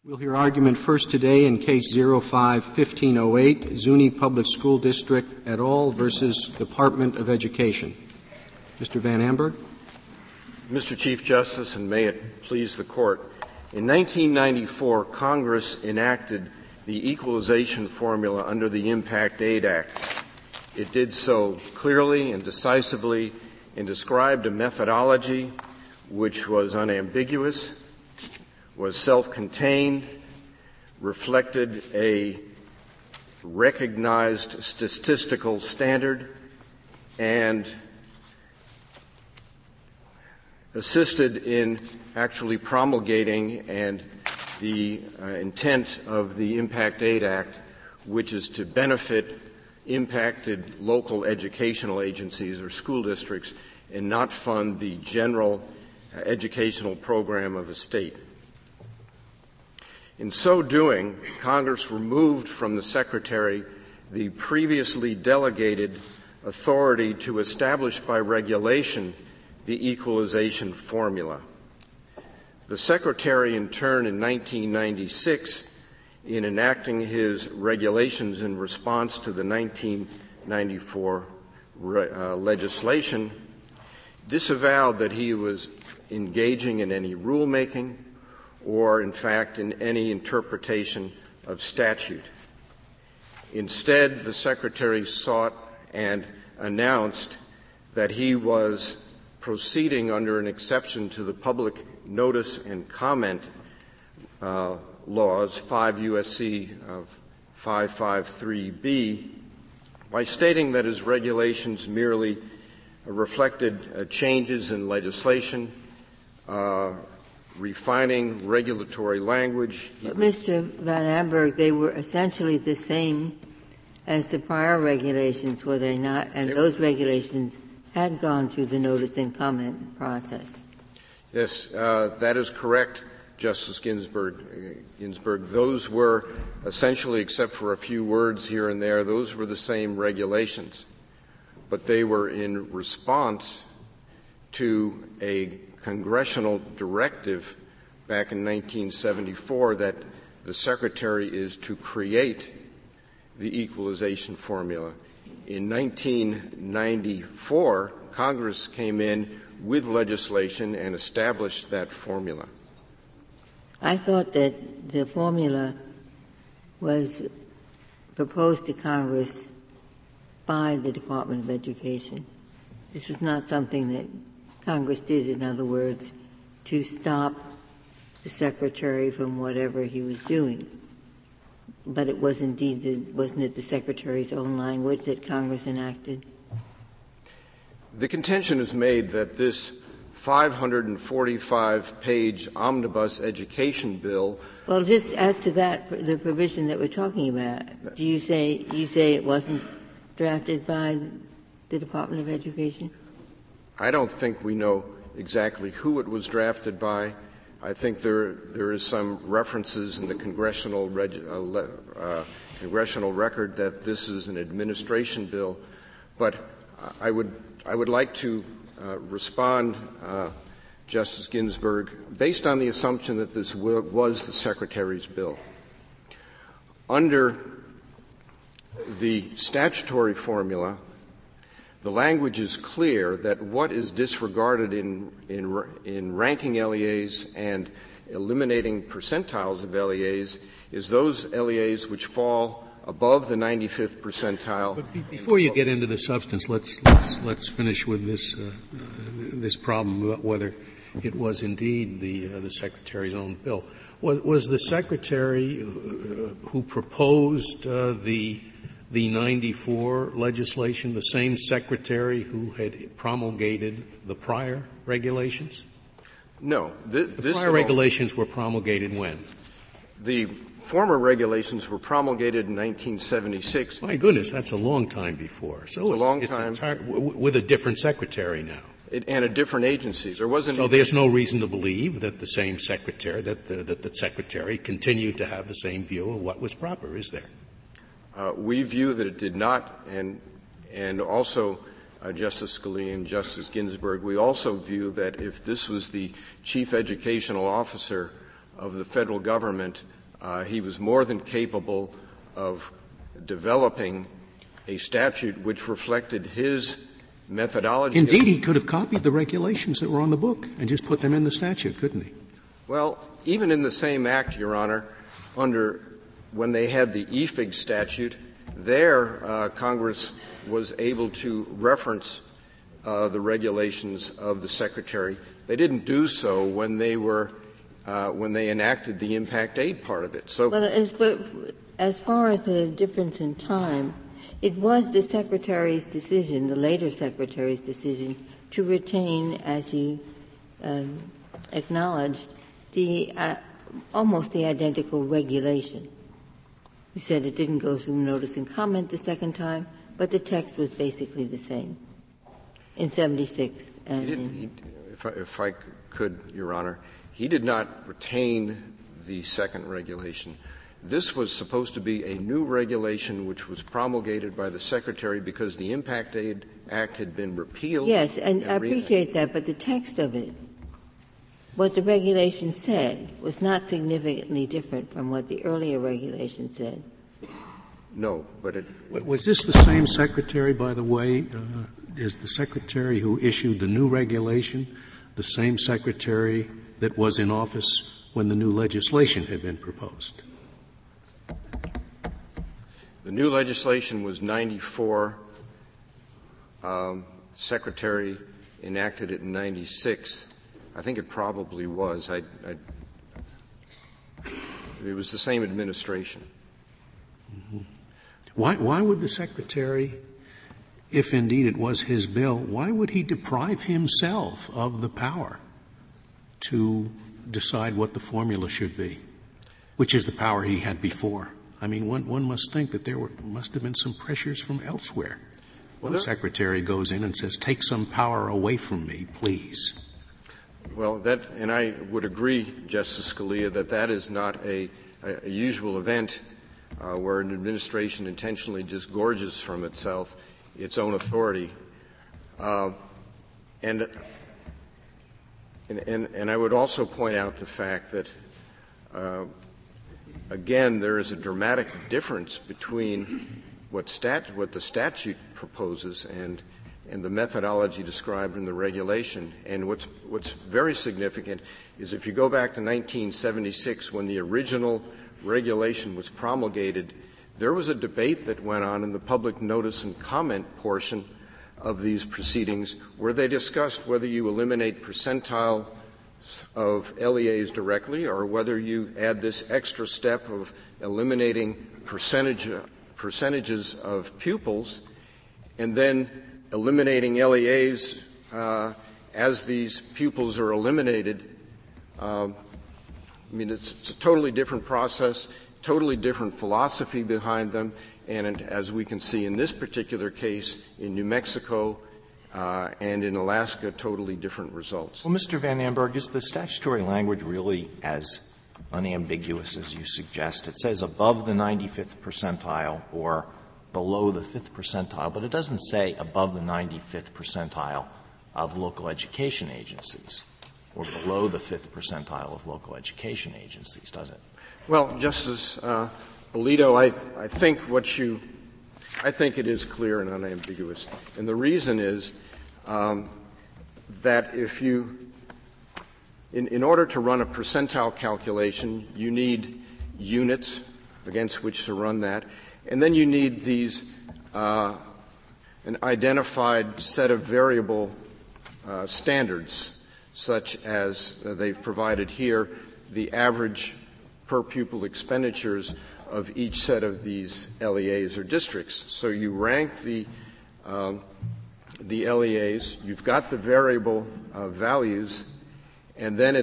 We'll hear argument first today in Case 05-1508, Zuni Public School District et al. Versus Department of Education. Mr. Van Amberg. Mr. Chief Justice, and may it please the Court, in 1994, Congress enacted the equalization formula under the Impact Aid Act. It did so clearly and decisively and described a methodology which was unambiguous, was self-contained, reflected a recognized statistical standard, and assisted in actually promulgating and the intent of the Impact Aid Act, which is to benefit impacted local educational agencies or school districts and not fund the general educational program of a state. In so doing, Congress removed from the Secretary the previously delegated authority to establish by regulation the equalization formula. The Secretary, in turn, in 1996, in enacting his regulations in response to the 1994 legislation, disavowed that he was engaging in any rulemaking or, in fact, in any interpretation of statute. Instead, the Secretary sought and announced that he was proceeding under an exception to the public notice and comment laws, 5 U.S.C. 553B, by stating that his regulations merely reflected changes in legislation, refining regulatory language. But Mr. Van Amberg, they were essentially the same as the prior regulations, were they not? And those regulations had gone through the notice and comment process. Yes, that is correct, Justice Ginsburg. Those were essentially, except for a few words here and there, those were the same regulations. But they were in response to a congressional directive back in 1974 that the Secretary is to create the equalization formula. In 1994, Congress came in with legislation and established that formula. I thought that the formula was proposed to Congress by the Department of Education. This was not something that Congress did, in other words, to stop the Secretary from whatever he was doing. But it was indeed, wasn't it the Secretary's own language that Congress enacted? The contention is made that this 545-page omnibus education bill. Well, just as to that, the provision that we're talking about, do you say it wasn't drafted by the Department of Education? I don't think we know exactly who it was drafted by. I think there is some references in the congressional record that this is an administration bill, but I would like to respond, Justice Ginsburg, based on the assumption that this was the Secretary's bill. Under the statutory formula, the language is clear that what is disregarded in ranking LEAs and eliminating percentiles of LEAs is those LEAs which fall above the 95th percentile. But before you get into the substance, let's finish with this problem about whether it was indeed the Secretary's own bill. Was the Secretary who proposed the 94 legislation the same Secretary who had promulgated the prior regulations? No. The prior regulations were promulgated when? The former regulations were promulgated in 1976. My goodness, that's a long time before. So it's a long time. With a different Secretary now. And a different agency. There's no reason to believe that the same Secretary, that the Secretary continued to have the same view of what was proper, is there? We view that it did not, and also Justice Scalia and Justice Ginsburg, we also view that if this was the chief educational officer of the federal government, he was more than capable of developing a statute which reflected his methodology. Indeed, he could have copied the regulations that were on the book and just put them in the statute, couldn't he? Well, even in the same act, Your Honor, when they had the EFIG statute, there Congress was able to reference the regulations of the Secretary. They didn't do so when they enacted the impact aid part of it. So, well, as far as the difference in time, it was the Secretary's decision, the later Secretary's decision, to retain, as you acknowledged, almost the identical regulation. You said it didn't go through notice and comment the second time, but the text was basically the same in 76. If I could, Your Honor, he did not retain the second regulation. This was supposed to be a new regulation which was promulgated by the Secretary because the Impact Aid Act had been repealed. Yes, and I appreciate that, but the text of it, what the regulation said, was not significantly different from what the earlier regulation said. No, but was this the same Secretary, by the way? Is the Secretary who issued the new regulation the same Secretary that was in office when the new legislation had been proposed? The new legislation was 94. Secretary enacted it in 96. I think it probably was. It was the same administration. Mm-hmm. Why would the Secretary, if indeed it was his bill, why would he deprive himself of the power to decide what the formula should be, which is the power he had before? I mean, one must think that must have been some pressures from elsewhere. Well, the Secretary goes in and says, take some power away from me, please. Well, and I would agree, Justice Scalia, that is not a usual event where an administration intentionally disgorges from itself its own authority. And I would also point out the fact that, again, there is a dramatic difference between what the statute proposes and the methodology described in the regulation. And what's very significant is if you go back to 1976 when the original regulation was promulgated, there was a debate that went on in the public notice and comment portion of these proceedings where they discussed whether you eliminate percentile of LEAs directly or whether you add this extra step of eliminating percentages of pupils and then eliminating LEAs as these pupils are eliminated. It's a totally different process, totally different philosophy behind them, and as we can see in this particular case in New Mexico and in Alaska, totally different results. Well, Mr. Van Amberg, is the statutory language really as unambiguous as you suggest? It says above the 95th percentile or below the 5th percentile, but it doesn't say above the 95th percentile of local education agencies or below the 5th percentile of local education agencies, does it? Well, Justice Alito, I think it is clear and unambiguous. And the reason is that if in order to run a percentile calculation, you need units against which to run that, and then you need these an identified set of variable standards, such as they've provided here, the average per pupil expenditures of each set of these LEAs or districts. So you rank the LEAs, you've got the variable values, and then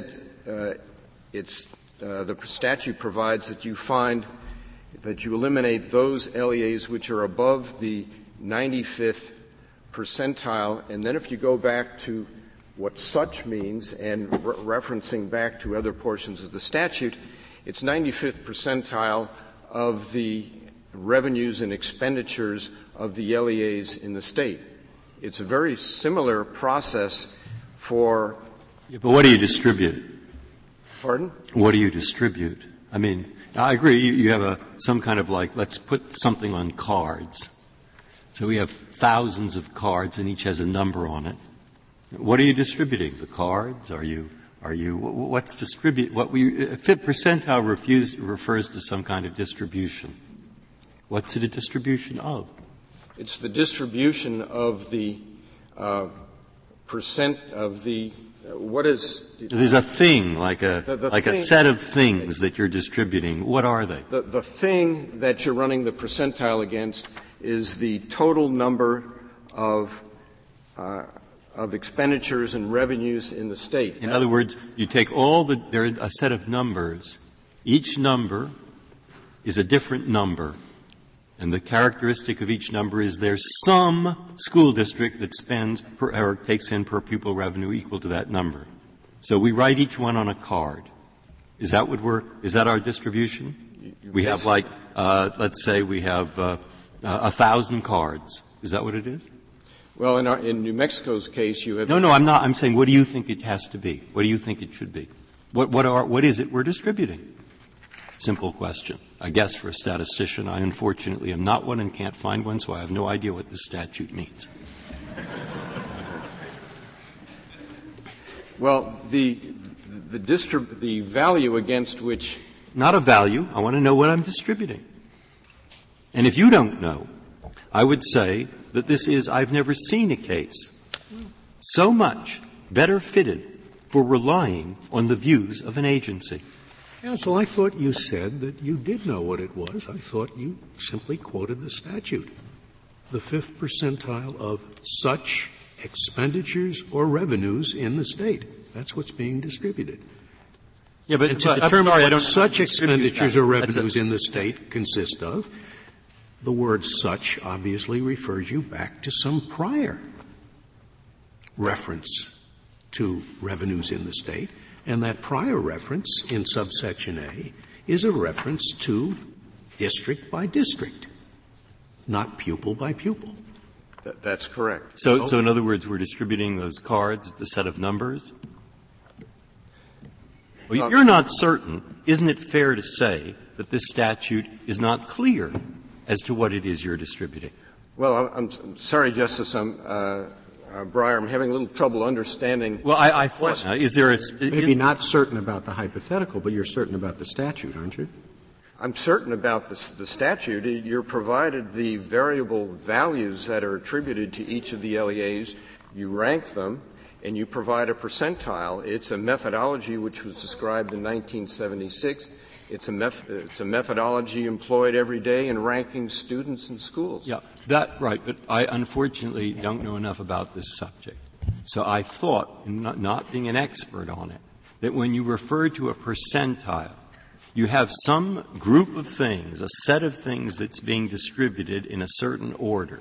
the statute provides that you eliminate those LEAs which are above the 95th percentile, and then if you go back to what such means and referencing back to other portions of the statute, it's 95th percentile of the revenues and expenditures of the LEAs in the state. It's a very similar process for... Yeah, but what do you distribute? Pardon? What do you distribute? I mean, I agree. You have some kind of let's put something on cards. So we have thousands of cards, and each has a number on it. What are you distributing? The cards? What's distribute? Fifth percentile refers to some kind of distribution. What's it a distribution of? It's the distribution of the percent of the what is? There's a thing, like a thing, set of things that you're distributing. What are they? The thing that you're running the percentile against is the total number of expenditures and revenues in the state. In other words, you take there are a set of numbers. Each number is a different number. And the characteristic of each number is there's some school district that spends or takes in per pupil revenue equal to that number. So we write each one on a card. Is that our distribution? We have let's say we have 1,000 cards. Is that what it is? Well, in New Mexico's case, you have. No, I'm not. I'm saying, what do you think it has to be? What do you think it should be? What is it we're distributing? Simple question. I guess for a statistician, I unfortunately am not one and can't find one, so I have no idea what this statute means. Well, the value against which. Not a value. I want to know what I'm distributing. And if you don't know, I would say that I've never seen a case so much better fitted for relying on the views of an agency. Counsel, I thought you said that you did know what it was. I thought you simply quoted the statute. The fifth percentile of such expenditures or revenues in the state. That's what's being distributed. Yeah, but and to determine what such expenditures or revenues in the state consist of, the word such obviously refers you back to some prior reference to revenues in the state. And that prior reference in subsection A is a reference to district by district, not pupil by pupil. That's correct. So in other words, we're distributing those cards, the set of numbers? Well, if you're not certain, isn't it fair to say that this statute is not clear as to what it is you're distributing? Well, I'm sorry, Justice, Breyer, I'm having a little trouble understanding. Well, I thought, is there maybe not certain about the hypothetical, but you're certain about the statute, aren't you? I'm certain about the statute. You're provided the variable values that are attributed to each of the LEAs. You rank them, and you provide a percentile. It's a methodology which was described in 1976. It's a methodology employed every day in ranking students in schools. Yeah, right. But I unfortunately don't know enough about this subject. So I thought, not being an expert on it, that when you refer to a percentile, you have some group of things, a set of things that's being distributed in a certain order.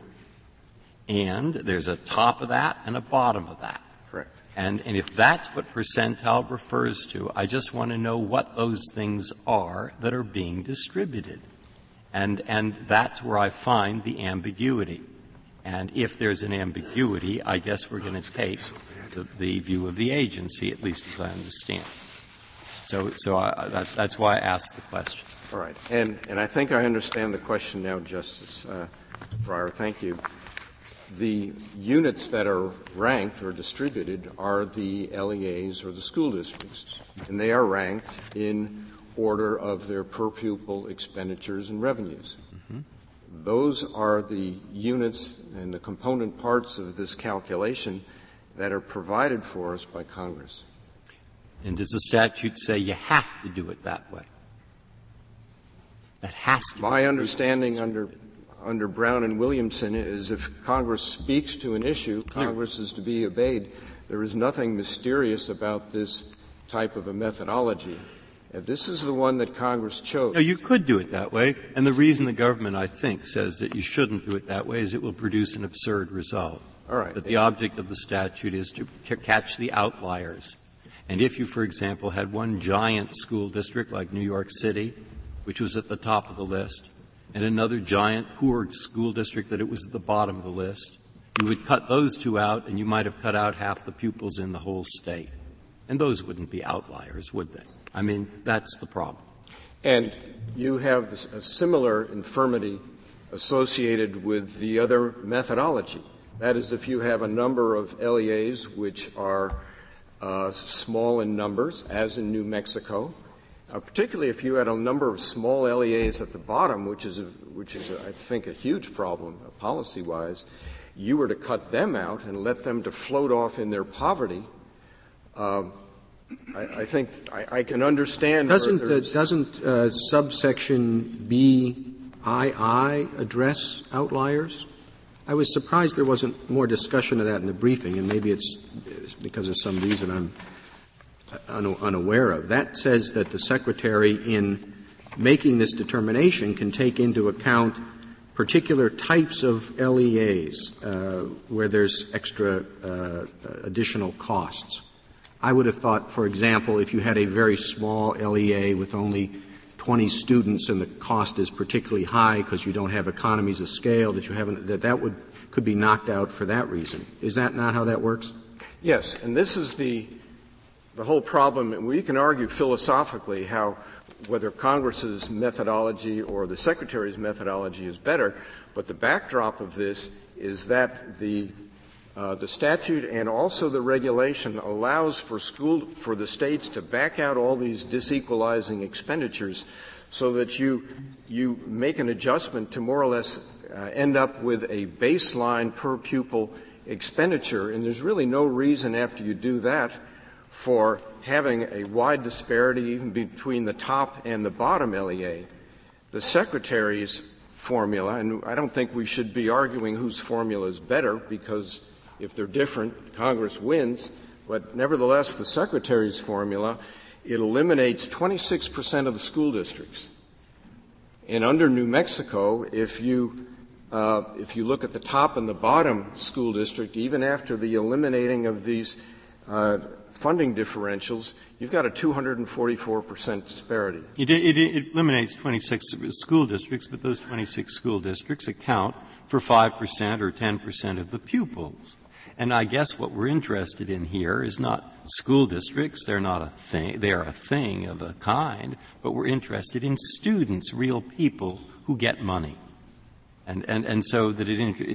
And there's a top of that and a bottom of that. Correct. And if that's what percentile refers to, I just want to know what those things are that are being distributed. And that's where I find the ambiguity. And if there's an ambiguity, I guess we're going to take the view of the agency, at least as I understand. So that's why I asked the question. All right. And I think I understand the question now, Justice Breyer. Thank you. The units that are ranked or distributed are the LEAs or the school districts, and they are ranked in order of their per pupil expenditures and revenues. Mm-hmm. Those are the units and the component parts of this calculation that are provided for us by Congress. And does the statute say you have to do it that way? That has to be. My understanding under Brown and Williamson is if Congress speaks to an issue, Congress is to be obeyed. There is nothing mysterious about this type of a methodology. And this is the one that Congress chose. No, you could do it that way. And the reason the government, I think, says that you shouldn't do it that way is it will produce an absurd result. All right. That the object of the statute is to catch the outliers. And if you, for example, had one giant school district like New York City, which was at the top of the list, and another giant poor school district that it was at the bottom of the list, you would cut those two out and you might have cut out half the pupils in the whole state. And those wouldn't be outliers, would they? I mean, that's the problem. And you have a similar infirmity associated with the other methodology. That is, if you have a number of LEAs which are small in numbers, as in New Mexico, particularly if you had a number of small LEAs at the bottom, which is I think, a huge problem policy-wise, you were to cut them out and let them to float off in their poverty. I think I can understand. Doesn't subsection BII address outliers? I was surprised there wasn't more discussion of that in the briefing, and maybe it's because of some reason I'm unaware of. That says that the Secretary, in making this determination, can take into account particular types of LEAs where there's extra additional costs. I would have thought, for example, if you had a very small LEA with only 20 students and the cost is particularly high because you don't have economies of scale, that could be knocked out for that reason. Is that not how that works? Yes, and this is the whole problem. And we can argue philosophically whether Congress's methodology or the Secretary's methodology is better, but the backdrop of this is that the statute and also the regulation allows for the states to back out all these disequalizing expenditures so that you make an adjustment to more or less end up with a baseline per pupil expenditure. And there's really no reason after you do that for having a wide disparity even between the top and the bottom LEA. The Secretary's formula, and I don't think we should be arguing whose formula is better, because if they're different, Congress wins. But nevertheless, the Secretary's formula, it eliminates 26% of the school districts. And under New Mexico, if you look at the top and the bottom school district, even after the eliminating of these funding differentials, you've got a 244% disparity. It eliminates 26 school districts, but those 26 school districts account for 5% or 10% of the pupils. And I guess what we're interested in here is not school districts. They're not a thing. They are a thing of a kind, but we're interested in students, real people who get money. And so that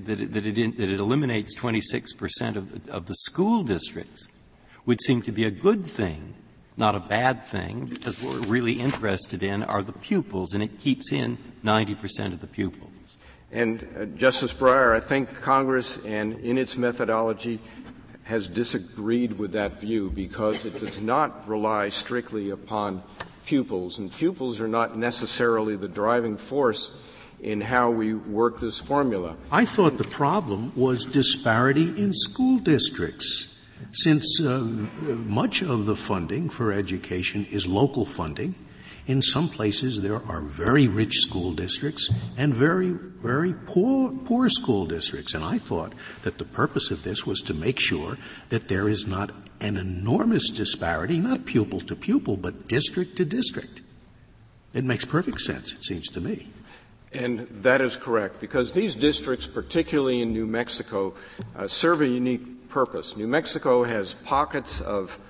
it eliminates 26% of the school districts would seem to be a good thing, not a bad thing, because what we're really interested in are the pupils, and it keeps in 90% of the pupils. And Justice Breyer, I think Congress, and in its methodology, has disagreed with that view because it does not rely strictly upon pupils, and pupils are not necessarily the driving force in how we work this formula. I thought the problem was disparity in school districts. Since much of the funding for education is local funding, in some places there are very rich school districts and very, very poor school districts. And I thought that the purpose of this was to make sure that there is not an enormous disparity, not pupil to pupil, but district to district. It makes perfect sense, it seems to me. And that is correct, because these districts, particularly in New Mexico, serve a unique purpose. New Mexico has pockets of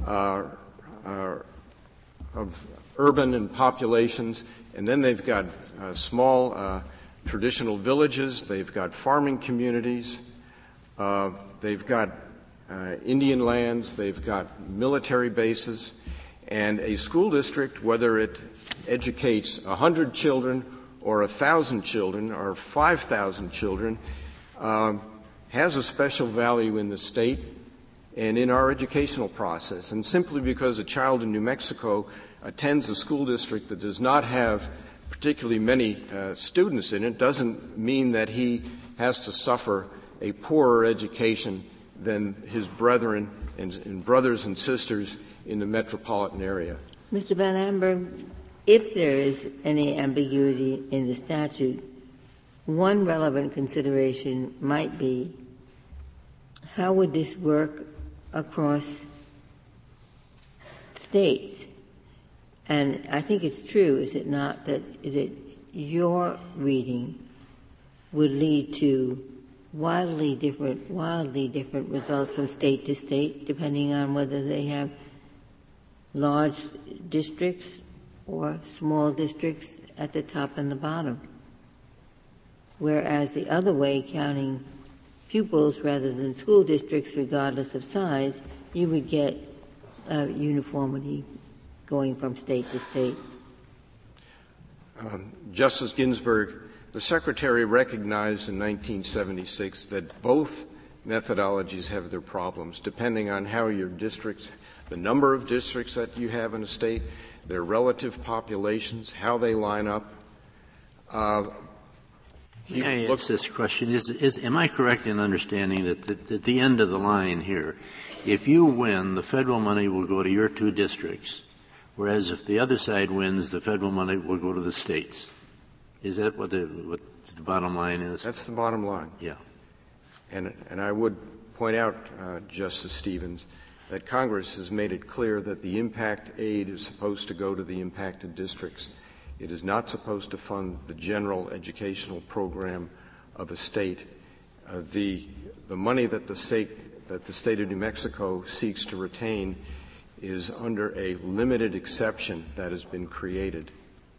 urban and populations, and then they've got small traditional villages, they've got farming communities, they've got Indian lands, they've got military bases, and a school district, whether it educates 100 children or 1,000 children or 5,000 children, has a special value in the state and in our educational process. And simply because a child in New Mexico attends a school district that does not have particularly many students in it doesn't mean that he has to suffer a poorer education than his brethren and brothers and sisters in the metropolitan area. Mr. Van Amberg, if there is any ambiguity in the statute, one relevant consideration might be how would this work across states? And I think it's true, is it not, that your reading would lead to wildly different results from state to state, depending on whether they have large districts or small districts at the top and the bottom. Whereas the other way, counting pupils rather than school districts regardless of size, you would get uniformity going from state to state. Justice Ginsburg, the Secretary recognized in 1976 that both methodologies have their problems, depending on how your districts, the number of districts that you have in a state, their relative populations, how they line up. May I ask this question? Am I correct in understanding that at the end of the line here, if you win, the federal money will go to your two districts, whereas if the other side wins, the federal money will go to the states? Is that what the bottom line is? That's the bottom line. Yeah. And I would point out, Justice Stevens, that Congress has made it clear that the impact aid is supposed to go to the impacted districts. It is not supposed to fund the general educational program of a state. The money that the state of New Mexico seeks to retain is under a limited exception that has been created.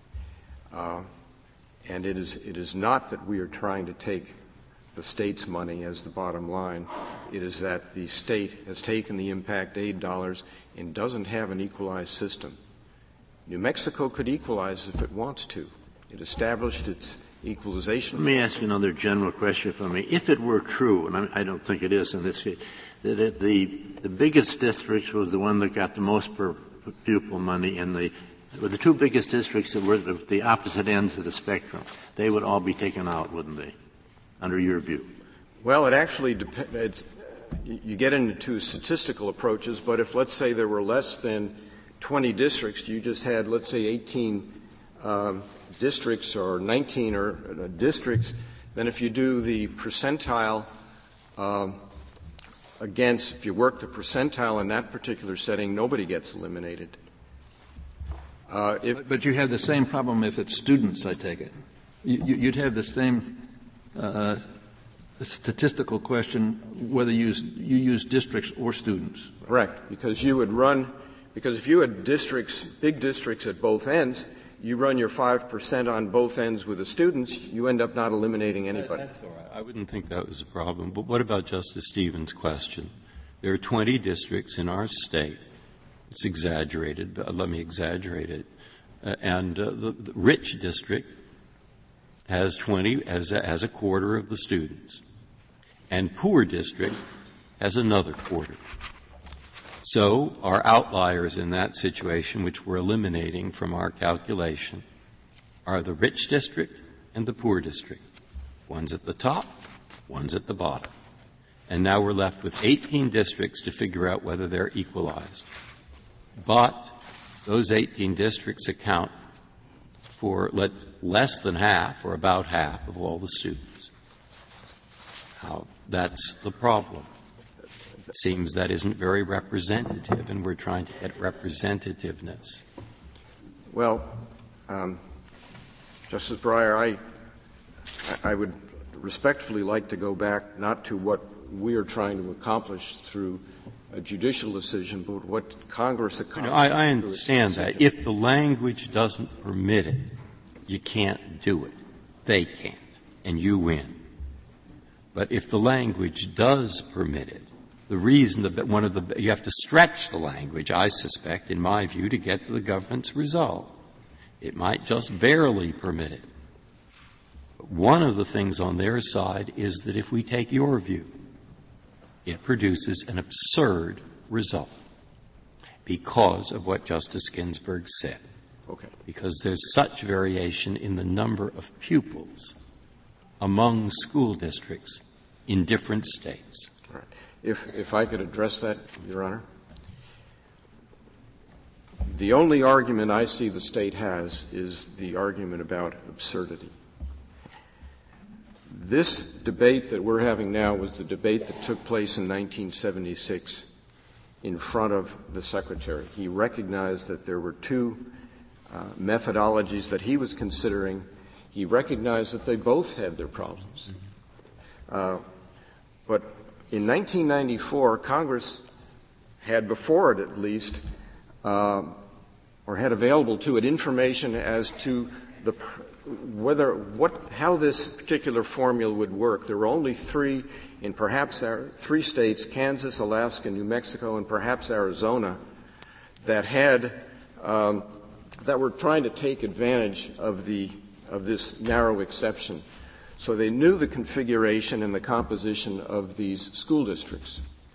And it is not that we are trying to take the state's money as the bottom line. It is that the state has taken the impact aid dollars and doesn't have an equalized system. New Mexico could equalize if it wants to. It established its equalization. Let me ask you another general question for me. If it were true, and I don't think it is in this case, that the biggest district was the one that got the most per pupil money, and the two biggest districts that were at the opposite ends of the spectrum, they would all be taken out, wouldn't they, under your view? Well, it actually depends. You get into statistical approaches, but if, let's say, there were less than 20 districts, you just had, let's say, 18 districts or 19 or districts, then if you do the percentile if you work the percentile in that particular setting, nobody gets eliminated. But you have the same problem if it's students, I take it. You'd have the same statistical question whether you use districts or students. Correct, because if you had districts, big districts at both ends, you run your 5% on both ends with the students, you end up not eliminating anybody. That's all right. I wouldn't think that was a problem. But what about Justice Stevens' question? There are 20 districts in our state. It's exaggerated, but let me exaggerate it. And the rich district has 20 as a quarter of the students. And poor district has another quarter. So our outliers in that situation, which we're eliminating from our calculation, are the rich district and the poor district. One's at the top, one's at the bottom. And now we're left with 18 districts to figure out whether they're equalized. But those 18 districts account for less than half or about half of all the students. Now, that's the problem. It seems that isn't very representative, and we're trying to get representativeness. Well, Justice Breyer, I would respectfully like to go back not to what we are trying to accomplish through a judicial decision, but what Congress accomplished. I understand that. If the language doesn't permit it, you can't do it. They can't, and you win. But if the language does permit it, the reason that you have to stretch the language, I suspect, in my view, to get to the government's result. It might just barely permit it. But one of the things on their side is that if we take your view, it produces an absurd result because of what Justice Ginsburg said. Okay. Because there's such variation in the number of pupils among school districts in different states. All right. If I could address that, Your Honor. The only argument I see the state has is the argument about absurdity. This debate that we're having now was the debate that took place in 1976 in front of the Secretary. He recognized that there were two methodologies that he was considering. He recognized that they both had their problems. But in 1994, Congress had before it at least, or or had available to it information as to how this particular formula would work. There were only three in perhaps three states, Kansas, Alaska, New Mexico, and perhaps Arizona, that that were trying to take advantage of this narrow exception. So they knew the configuration and the composition of these school districts.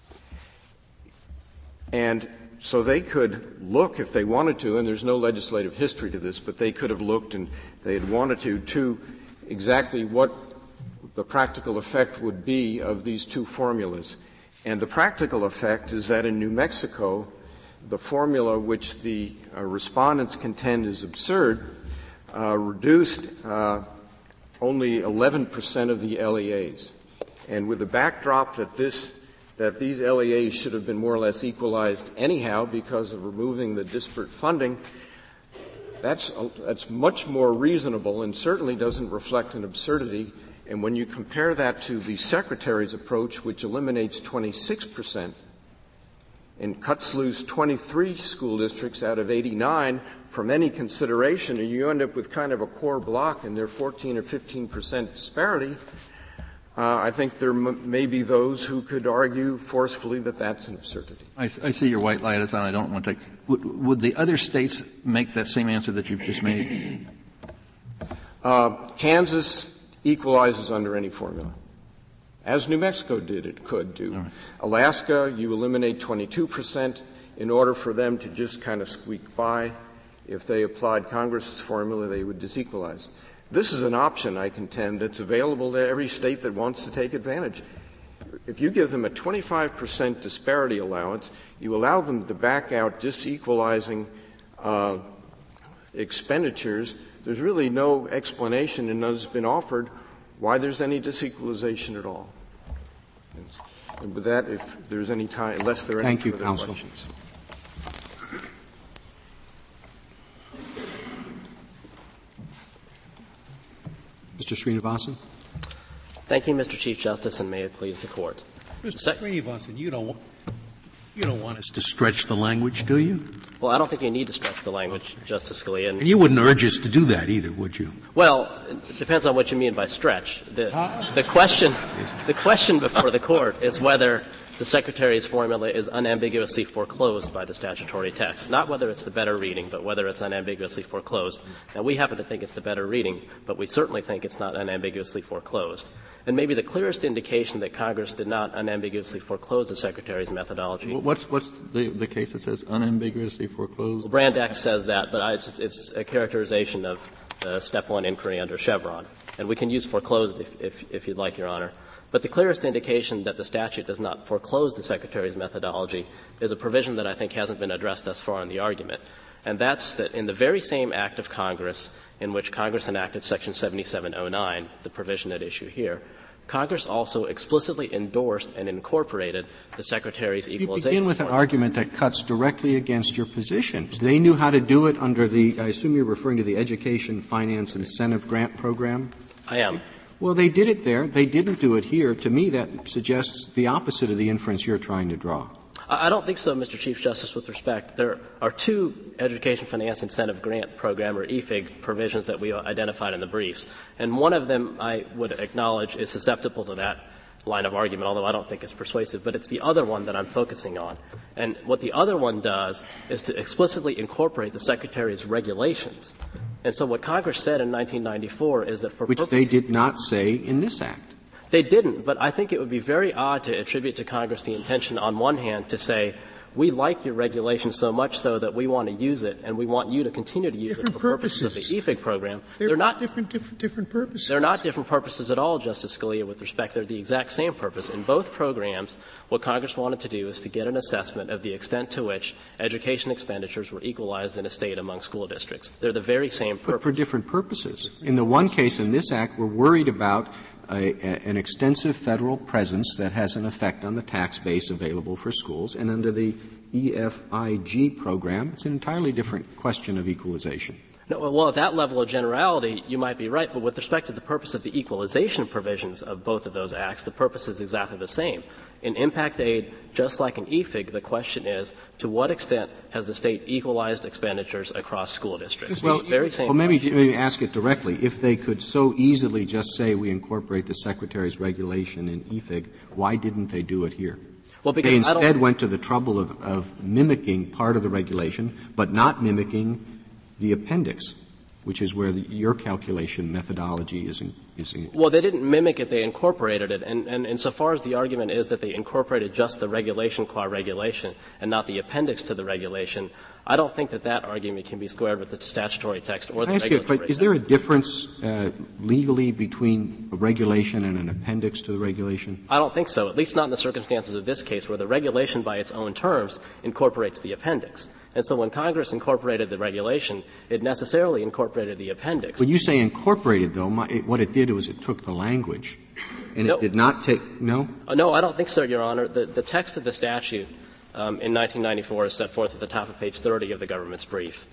And so they could look, if they wanted to, and there's no legislative history to this, but they could have looked, and they had wanted to exactly what the practical effect would be of these two formulas. And the practical effect is that in New Mexico, the formula which the respondents contend is absurd reduced only 11% of the LEAs. And with the backdrop that these LEAs should have been more or less equalized anyhow because of removing the disparate funding, that's much more reasonable and certainly doesn't reflect an absurdity. And when you compare that to the Secretary's approach, which eliminates 26% and cuts loose 23 school districts out of 89 from any consideration, and you end up with kind of a core block and their 14 or 15% disparity, I think there may be those who could argue forcefully that that's an absurdity. I see your white light is on. I don't want to take. Would the other states make that same answer that you've just made? Kansas equalizes under any formula. As New Mexico did, it could do. Right. Alaska, you eliminate 22% in order for them to just kind of squeak by. If they applied Congress's formula, they would disequalize. This is an option, I contend, that's available to every state that wants to take advantage. If you give them a 25% disparity allowance, you allow them to back out disequalizing expenditures. There's really no explanation, and has been offered, why there's any disequalization at all. And with that, if there's any time, unless there are any further questions. Mr. Srinivasan. Thank you, Mr. Chief Justice, and may it please the Court. Mr. Srinivasan, you don't want us to stretch the language, do you? Well, I don't think you need to stretch the language, Justice Scalia. And you wouldn't urge us to do that either, would you? Well, it depends on what you mean by stretch. The question before the Court is whether the Secretary's formula is unambiguously foreclosed by the statutory text. Not whether it's the better reading, but whether it's unambiguously foreclosed. Now, we happen to think it's the better reading, but we certainly think it's not unambiguously foreclosed. And maybe the clearest indication that Congress did not unambiguously foreclose the Secretary's methodology. What's the case that says unambiguously foreclosed? Well, Brand X says that, but it's a characterization of the Step 1 inquiry under Chevron. And we can use foreclosed if you'd like, Your Honor. But the clearest indication that the statute does not foreclose the Secretary's methodology is a provision that I think hasn't been addressed thus far in the argument. And that's that in the very same act of Congress in which Congress enacted Section 7709, the provision at issue here, Congress also explicitly endorsed and incorporated the Secretary's equalization. You begin with an argument that cuts directly against your position. They knew how to do it under I assume you're referring to the Education Finance Incentive Grant Program? I am. Well, they did it there. They didn't do it here. To me, that suggests the opposite of the inference you're trying to draw. I don't think so, Mr. Chief Justice, with respect. There are two Education Finance Incentive Grant Program, or EFIG, provisions that we identified in the briefs. And one of them, I would acknowledge, is susceptible to that line of argument, although I don't think it's persuasive. But it's the other one that I'm focusing on. And what the other one does is to explicitly incorporate the Secretary's regulations. And so what Congress said in 1994 is that for which they did not say in this Act. They didn't, but I think it would be very odd to attribute to Congress the intention on one hand to say, we like your regulation so much so that we want to use it, and we want you to continue to use it for purposes of the EFIG program. They're not different purposes. They're not different purposes at all, Justice Scalia, with respect. They're the exact same purpose. In both programs, what Congress wanted to do is to get an assessment of the extent to which education expenditures were equalized in a state among school districts. They're the very same purpose. But for different purposes. In the one case in this Act, we're worried about an extensive federal presence that has an effect on the tax base available for schools. And under the EFIG program, it's an entirely different question of equalization. No, well, at that level of generality, you might be right, but with respect to the purpose of the equalization provisions of both of those acts, the purpose is exactly the same. In impact aid, just like in EFIG, the question is, to what extent has the state equalized expenditures across school districts? Well, very same maybe ask it directly. If they could so easily just say we incorporate the Secretary's regulation in EFIG, why didn't they do it here? Well, because they instead went to the trouble of mimicking part of the regulation, but not mimicking the appendix, which is where your calculation methodology is. Well, they didn't mimic it; they incorporated it. And insofar as the argument is that they incorporated just the regulation qua regulation and not the appendix to the regulation, I don't think that argument can be squared with the statutory text or the regulatory text. Is there a difference legally between a regulation and an appendix to the regulation? I don't think so, at least not in the circumstances of this case, where the regulation by its own terms incorporates the appendix. And so when Congress incorporated the regulation, it necessarily incorporated the appendix. When you say incorporated, though, what it did was it took the language, and it did not take — no? No, I don't think so, Your Honor. The text of the statute in 1994 is set forth at the top of page 30 of the government's brief.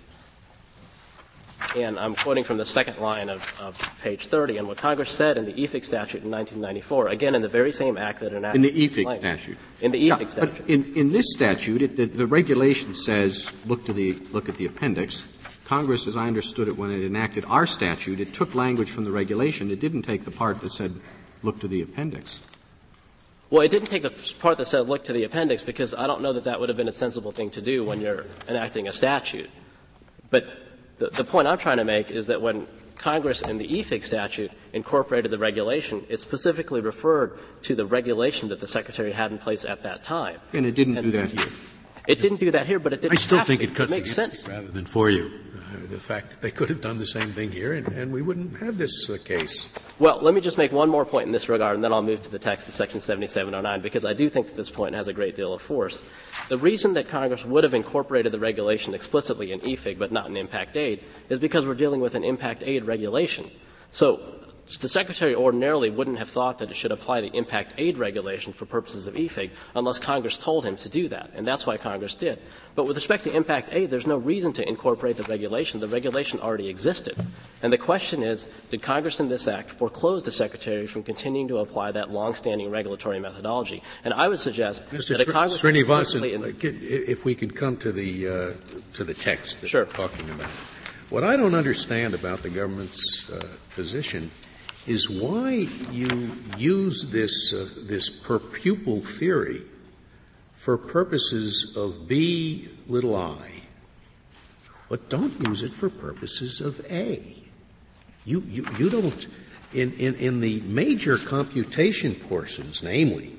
And I'm quoting from the second line of page 30. And what Congress said in the EFIG statute in 1994, again in the very same act that enacted — In the EFIG statute. In the EFIG statute. But in this statute, the regulation says look at the appendix. Congress, as I understood it when it enacted our statute, it took language from the regulation. It didn't take the part that said look to the appendix. Well, it didn't take the part that said look to the appendix because I don't know that would have been a sensible thing to do when you're enacting a statute. But the point I'm trying to make is that when Congress in the EFIG statute incorporated the regulation, it specifically referred to the regulation that the Secretary had in place at that time. And it didn't do that here. It didn't do that here, but it didn't. I still have think to. it cuts makes sense rather than for you. The fact that they could have done the same thing here, and we wouldn't have this case. Well, let me just make one more point in this regard, and then I'll move to the text of Section 7709, because I do think that this point has a great deal of force. The reason that Congress would have incorporated the regulation explicitly in EFIG but not in impact aid is because we're dealing with an impact aid regulation. So the Secretary ordinarily wouldn't have thought that it should apply the impact aid regulation for purposes of EFIG unless Congress told him to do that, and that's why Congress did. But with respect to impact aid, there's no reason to incorporate the regulation. The regulation already existed. And the question is, did Congress in this act foreclose the Secretary from continuing to apply that longstanding regulatory methodology? And I would suggest that a Congress Srinivasan, if we could come to the text that Sure. we're talking about. What I don't understand about the government's position is why you use this per pupil theory for purposes of B little I, but don't use it for purposes of A. You don't in the major computation portions, namely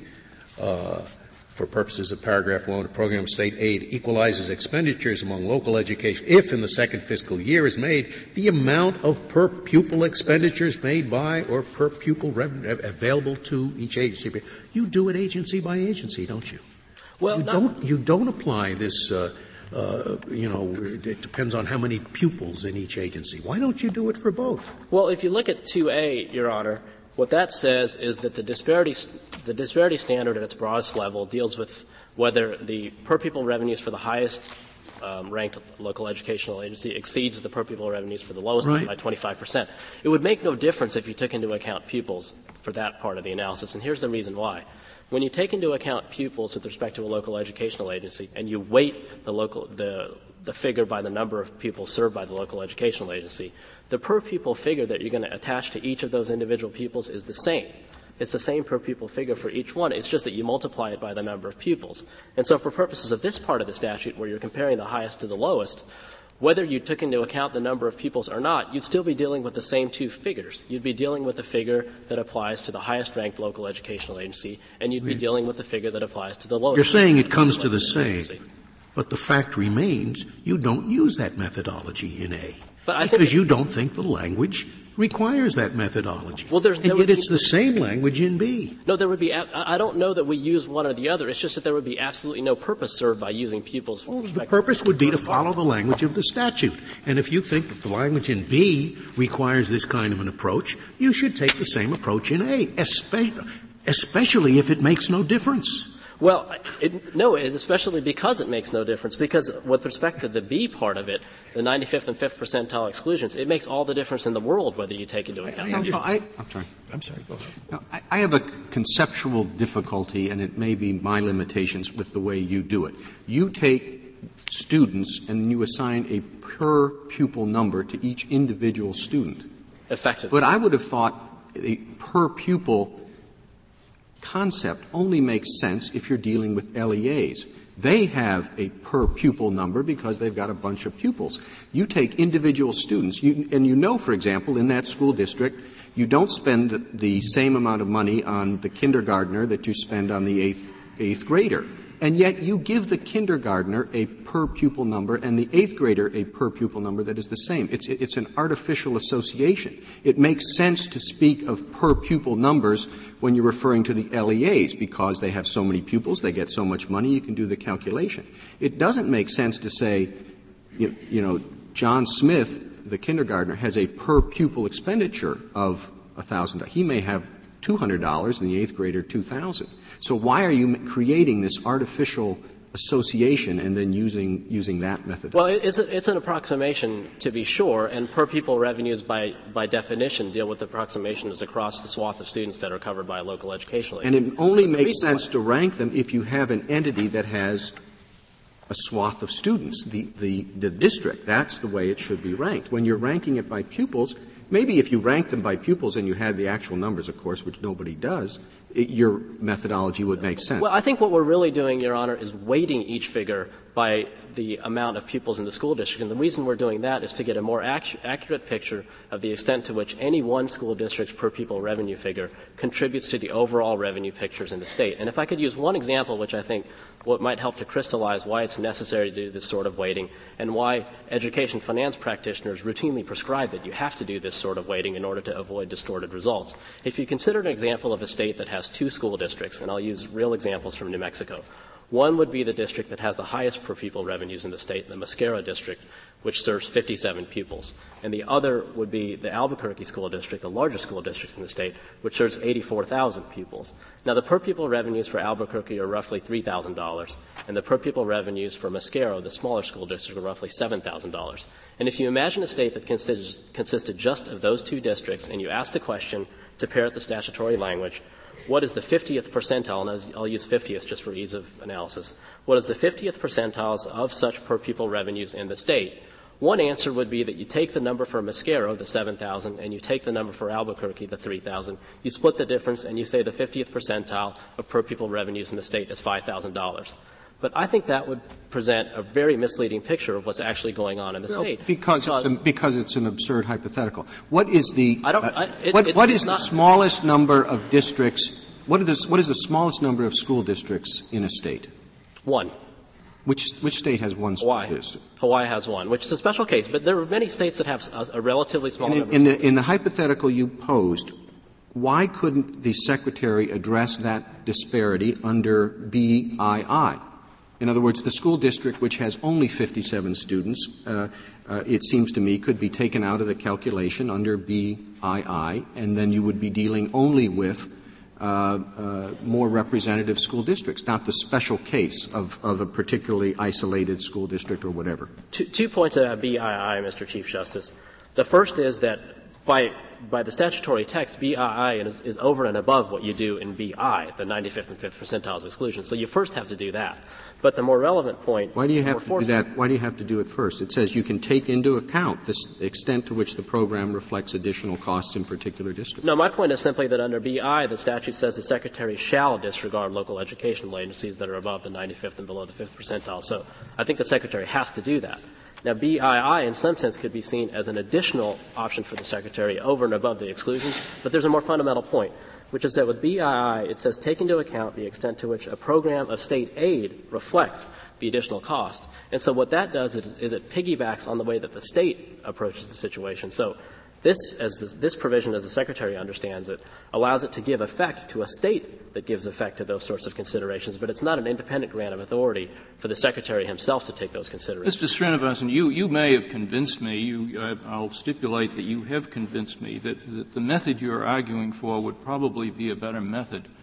for purposes of paragraph 1 of program state aid equalizes expenditures among local education if in the second fiscal year is made the amount of per pupil expenditures made by or per pupil revenue available to each agency. You do it agency by agency, don't you? Well, you don't apply this it depends on how many pupils in each agency. Why don't you do it for both? Well, if you look at 2A, Your Honor, what that says is that the disparity standard at its broadest level deals with whether the per pupil revenues for the highest ranked local educational agency exceeds the per pupil revenues for the lowest right. by 25%. It would make no difference if you took into account pupils for that part of the analysis, and here's the reason why. When you take into account pupils with respect to a local educational agency and you weight the figure by the number of pupils served by the local educational agency, the per pupil figure that you're going to attach to each of those individual pupils is the same. It's the same per pupil figure for each one. It's just that you multiply it by the number of pupils. And so for purposes of this part of the statute where you're comparing the highest to the lowest, whether you took into account the number of pupils or not, you'd still be dealing with the same two figures. You'd be dealing with the figure that applies to the highest ranked local educational agency, and you'd be dealing with the figure that applies to the lowest. You're saying it comes to the same, but the fact remains you don't use that methodology in A. Because you don't think the language requires that methodology. Well, and yet it's the same language in B. No, there would be — I don't know that we use one or the other. It's just that there would be absolutely no purpose served by using pupils. Well, the purpose would be to follow the language of the statute. And if you think that the language in B requires this kind of an approach, you should take the same approach in A, especially if it makes no difference. Well, no, especially because it makes no difference. Because with respect to the B part of it, the 95th and 5th percentile exclusions, it makes all the difference in the world whether you take into account. I'm sorry. Go ahead. Now, I have a conceptual difficulty, and it may be my limitations with the way you do it. You take students and you assign a per pupil number to each individual student. Effectively. But I would have thought a per pupil concept only makes sense if you're dealing with LEAs. They have a per pupil number because they've got a bunch of pupils. You take individual students, and you know, for example, in that school district, you don't spend the same amount of money on the kindergartner that you spend on the eighth grader. And yet you give the kindergartner a per pupil number and the eighth grader a per pupil number that is the same. It's an artificial association. It makes sense to speak of per pupil numbers when you're referring to the LEAs because they have so many pupils, they get so much money, you can do the calculation. It doesn't make sense to say, you know, John Smith, the kindergartner, has a per pupil expenditure of $1,000. He may have $200 and the eighth grader $2,000. So why are you creating this artificial association and then using that method? Well, it's an approximation, to be sure, and per pupil revenues by definition deal with approximations across the swath of students that are covered by a local educational agency. And it only makes sense to rank them if you have an entity that has a swath of students. The district, that's the way it should be ranked. When you're ranking it by pupils, maybe if you rank them by pupils and you had the actual numbers, of course, which nobody does, your methodology would make sense. Well, I think what we're really doing, Your Honor, is weighting each figure by the amount of pupils in the school district. And the reason we're doing that is to get a more accurate picture of the extent to which any one school district's per pupil revenue figure contributes to the overall revenue pictures in the state. And if I could use one example, which I think what might help to crystallize why it's necessary to do this sort of weighting and why education finance practitioners routinely prescribe that you have to do this sort of weighting in order to avoid distorted results. If you consider an example of a state that has two school districts, and I'll use real examples from New Mexico, one would be the district that has the highest per pupil revenues in the state, the Mosquero district, which serves 57 pupils. And the other would be the Albuquerque school district, the largest school district in the state, which serves 84,000 pupils. Now, the per pupil revenues for Albuquerque are roughly $3,000, and the per pupil revenues for Mosquero, the smaller school district, are roughly $7,000. And if you imagine a state that consisted just of those two districts, and you ask the question to parrot the statutory language, what is the 50th percentile, and I'll use 50th just for ease of analysis, what is the 50th percentiles of such per pupil revenues in the state? One answer would be that you take the number for Mosquero, the 7,000, and you take the number for Albuquerque, the 3,000. You split the difference and you say the 50th percentile of per pupil revenues in the state is $5,000. But I think that would present a very misleading picture of what's actually going on in the state. Because it's an absurd hypothetical. What is the what is the smallest number of districts? What is the smallest number of school districts in a state? One. Which state has one school district? Hawaii has one, which is a special case. But there are many states that have a relatively small number. In the hypothetical you posed, why couldn't the Secretary address that disparity under BII? In other words, the school district, which has only 57 students, it seems to me, could be taken out of the calculation under BII, and then you would be dealing only with more representative school districts, not the special case of a particularly isolated school district or whatever. 2 points about BII, Mr. Chief Justice. The first is that by the statutory text, BII is over and above what you do in BI, the 95th and 5th percentiles exclusion. So you first have to do that. But the more relevant point — Why do you have to do that? Why do you have to do it first? It says you can take into account the extent to which the program reflects additional costs in particular districts. No, my point is simply that under BI, the statute says the Secretary shall disregard local educational agencies that are above the 95th and below the 5th percentile. So I think the Secretary has to do that. Now, BII, in some sense, could be seen as an additional option for the Secretary over and above the exclusions, but there's a more fundamental point, which is that with BII, it says take into account the extent to which a program of state aid reflects the additional cost. And so what that does is it piggybacks on the way that the state approaches the situation. So this provision, as the Secretary understands it, allows it to give effect to a state that gives effect to those sorts of considerations, but it's not an independent grant of authority for the Secretary himself to take those considerations. Mr. Srinivasan, you may have convinced me, I'll stipulate that you have convinced me that the method you're arguing for would probably be a better method.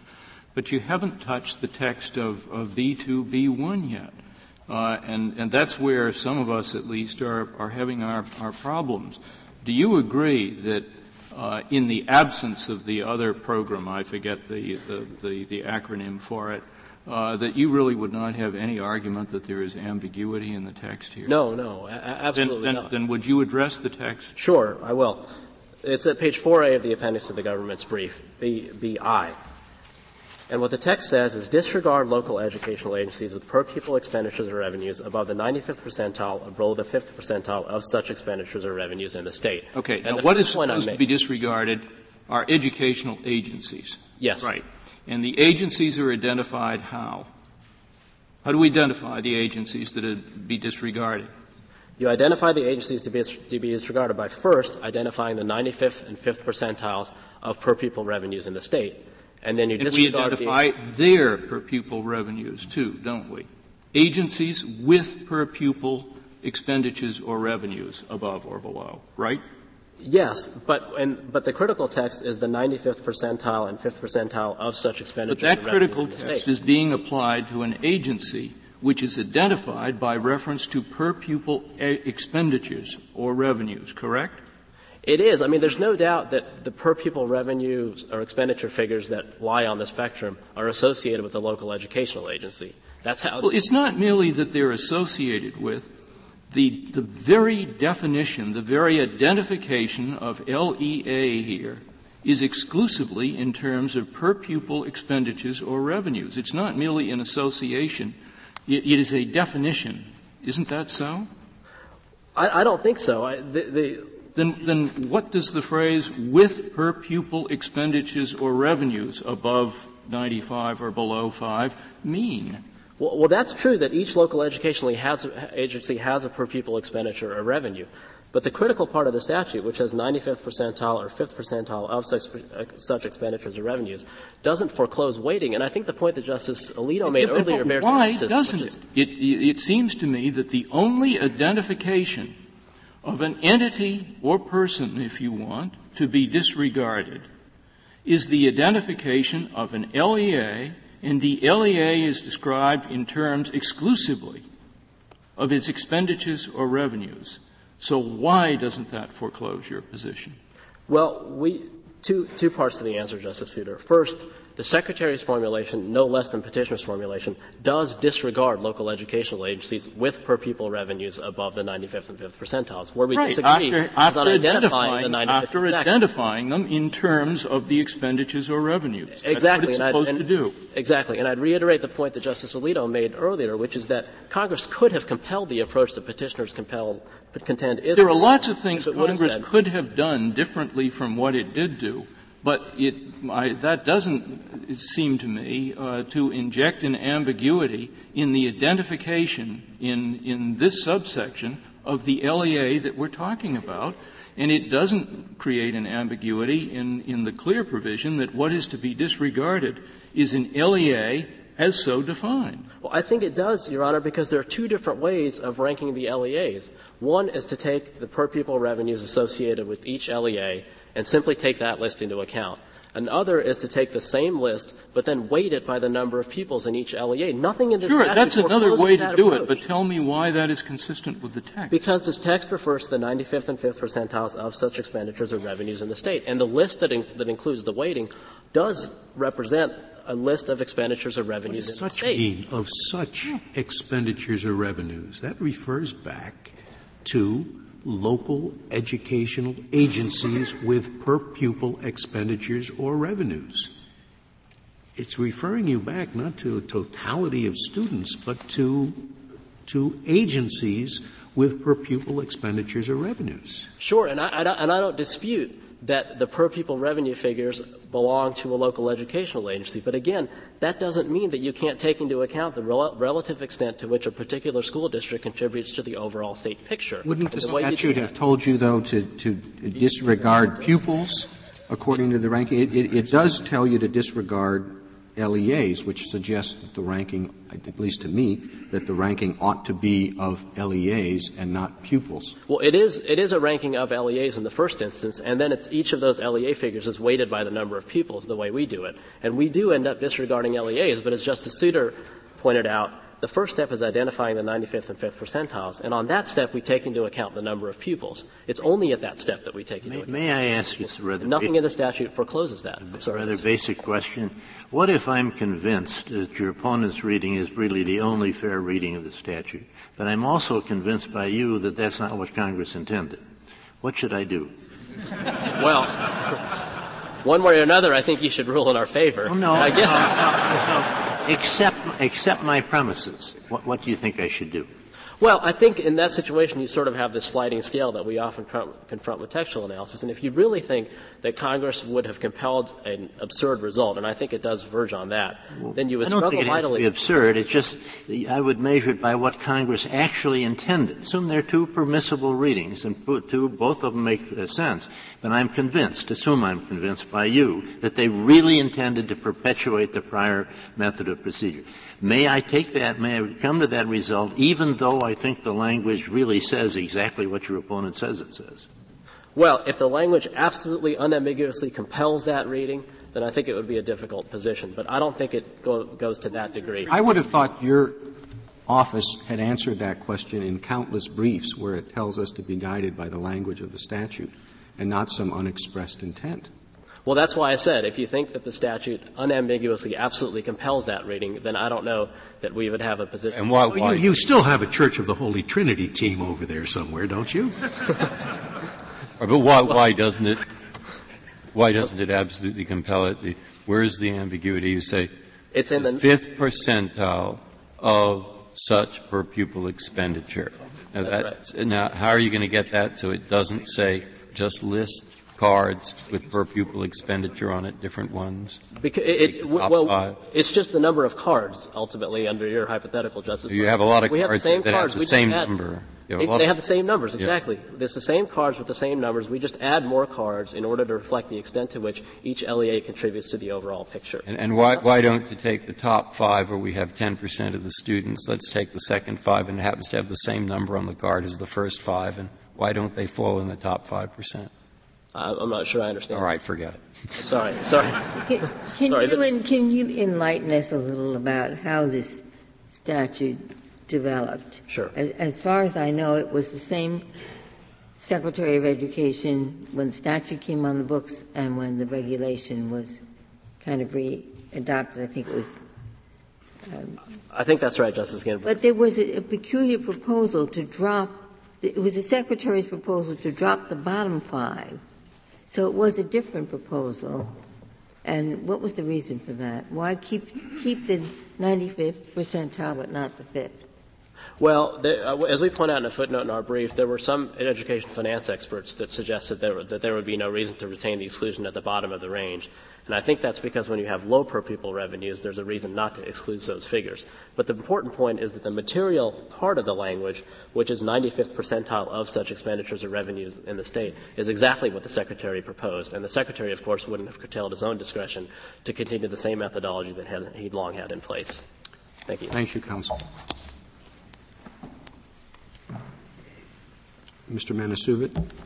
but you haven't touched the text of B2, B1 yet. And that's where some of us, at least, are having our problems. Do you agree that in the absence of the other program, I forget the acronym for it, that you really would not have any argument that there is ambiguity in the text here? No, absolutely not. Then would you address the text? Sure, I will. It's at page 4A of the appendix to the government's brief, BI. And what the text says is disregard local educational agencies with per-pupil expenditures or revenues above the 95th percentile or below the 5th percentile of such expenditures or revenues in the state. Okay. Now, what is supposed to be disregarded are educational agencies. Yes. Right. And the agencies are identified how? How do we identify the agencies that would be disregarded? You identify the agencies to be disregarded by first identifying the 95th and 5th percentiles of per-pupil revenues in the state. And then you disregard we identify their per-pupil revenues, too, don't we? Agencies with per-pupil expenditures or revenues above or below, right? Yes, but the critical text is the 95th percentile and 5th percentile of such expenditures. But that critical text is being applied to an agency which is identified by reference to per-pupil expenditures or revenues, correct? It is. I mean, there's no doubt that the per-pupil revenues or expenditure figures that lie on the spectrum are associated with the local educational agency. That's how. Well, it's not merely that they're associated with. The very definition, the very identification of LEA here is exclusively in terms of per-pupil expenditures or revenues. It's not merely an association. It is a definition. Isn't that so? I don't think so. Then what does the phrase with per-pupil expenditures or revenues above 95 or below 5 mean? Well, that's true that each local educational agency has a per-pupil expenditure or revenue. But the critical part of the statute, which has 95th percentile or 5th percentile of such expenditures or revenues, doesn't foreclose weighting. And I think the point that Justice Alito made earlier bears emphasis. Why doesn't it? It seems to me that the only identification of an entity or person, if you want, to be disregarded is the identification of an LEA, and the LEA is described in terms exclusively of its expenditures or revenues. So why doesn't that foreclose your position? Well, two parts to the answer, Justice Souter. First, the Secretary's formulation, no less than Petitioner's formulation, does disregard local educational agencies with per-pupil revenues above the 95th and 5th percentiles. Where we disagree is on identifying the 95th After identifying them in terms of the expenditures or revenues. Exactly. That's what it's supposed to do. Exactly. And I'd reiterate the point that Justice Alito made earlier, which is that Congress could have compelled the approach that Petitioners contend is. There are lots of things Congress could have done differently from what it did do. But that doesn't seem to me to inject an ambiguity in the identification in this subsection of the LEA that we're talking about, and it doesn't create an ambiguity in the clear provision that what is to be disregarded is an LEA as so defined. Well, I think it does, Your Honor, because there are two different ways of ranking the LEAs. One is to take the per-pupil revenues associated with each LEA and simply take that list into account. Another is to take the same list, but then weight it by the number of pupils in each LEA. Nothing in this statute that's another way to do approach. it, but tell me why that is consistent with the text. Because this text refers to the 95th and 5th percentiles of such expenditures or revenues in the state. And the list that includes the weighting does represent a list of expenditures or revenues in the state. Mean of such expenditures or revenues? That refers back to local educational agencies with per-pupil expenditures or revenues. It's referring you back not to a totality of students, but to agencies with per-pupil expenditures or revenues. Sure, and I don't dispute that the per-pupil revenue figures belong to a local educational agency. But again, that doesn't mean that you can't take into account the relative extent to which a particular school district contributes to the overall state picture. Wouldn't the statute have told you, though, to disregard pupils according to the ranking? It does tell you to disregard LEAs, which suggests that the ranking, at least to me, that the ranking ought to be of LEAs and not pupils. Well, it is a ranking of LEAs in the first instance, and then each of those LEA figures is weighted by the number of pupils the way we do it. And we do end up disregarding LEAs, but as Justice Souter pointed out, the first step is identifying the 95th and 5th percentiles, and on that step we take into account the number of pupils. It's only at that step that we take into account. May I ask you nothing in the statute forecloses that. A rather basic question. What if I'm convinced that your opponent's reading is really the only fair reading of the statute, but I'm also convinced by you that that's not what Congress intended? What should I do? Well, one way or another, I think you should rule in our favor. Oh, no, I guess. Except my premises. What do you think I should do? Well, I think in that situation you sort of have this sliding scale that we often confront with textual analysis. And if you really think that Congress would have compelled an absurd result, and I think it does verge on that, then you would struggle mightily. I don't think it has to be absurd. It's just I would measure it by what Congress actually intended. Assume there are two permissible readings, and both of them make sense. But I'm convinced, assume I'm convinced by you, that they really intended to perpetuate the prior method of procedure. May I take that, may I come to that result, even though I think the language really says exactly what your opponent says it says? Well, if the language absolutely unambiguously compels that reading, then I think it would be a difficult position. But I don't think it goes to that degree. I would have thought your office had answered that question in countless briefs where it tells us to be guided by the language of the statute and not some unexpressed intent. Well, that's why I said if you think that the statute unambiguously absolutely compels that reading, then I don't know that we would have a position. And why you still have a Church of the Holy Trinity team over there somewhere, don't you? But why doesn't it? Why doesn't it absolutely compel it? Where is the ambiguity? You say it's in the 5th percentile of such per pupil expenditure. Now, that's right. Now, how are you going to get that so it doesn't say just list cards with per pupil expenditure on it, different ones? Because it's just the number of cards, ultimately, under your hypothetical, Justice. So you have a lot of cards that cards. have the same number. They have the same numbers, exactly. Yeah. There's the same cards with the same numbers. We just add more cards in order to reflect the extent to which each LEA contributes to the overall picture. And why don't you take the top 5 where we have 10% of the students? Let's take the second 5 and it happens to have the same number on the card as the first 5, and why don't they fall in the top 5%? I'm not sure I understand. All right, forget it. Sorry. Can you enlighten us a little about how this statute developed? Sure. As far as I know, it was the same Secretary of Education when the statute came on the books and when the regulation was kind of adopted. I think it was. I think that's right, Justice Ginsburg. But there was a peculiar proposal to drop. It was the Secretary's proposal to drop the bottom 5. So it was a different proposal. And what was the reason for that? Why keep the 95th percentile but not the 5th? Well, as we point out in a footnote in our brief, there were some education finance experts that suggested that there would be no reason to retain the exclusion at the bottom of the range. And I think that's because when you have low per pupil revenues, there's a reason not to exclude those figures. But the important point is that the material part of the language, which is 95th percentile of such expenditures or revenues in the state, is exactly what the Secretary proposed. And the Secretary, of course, wouldn't have curtailed his own discretion to continue the same methodology that he'd long had in place. Thank you. Thank you, counsel. Mr. Manasuvit.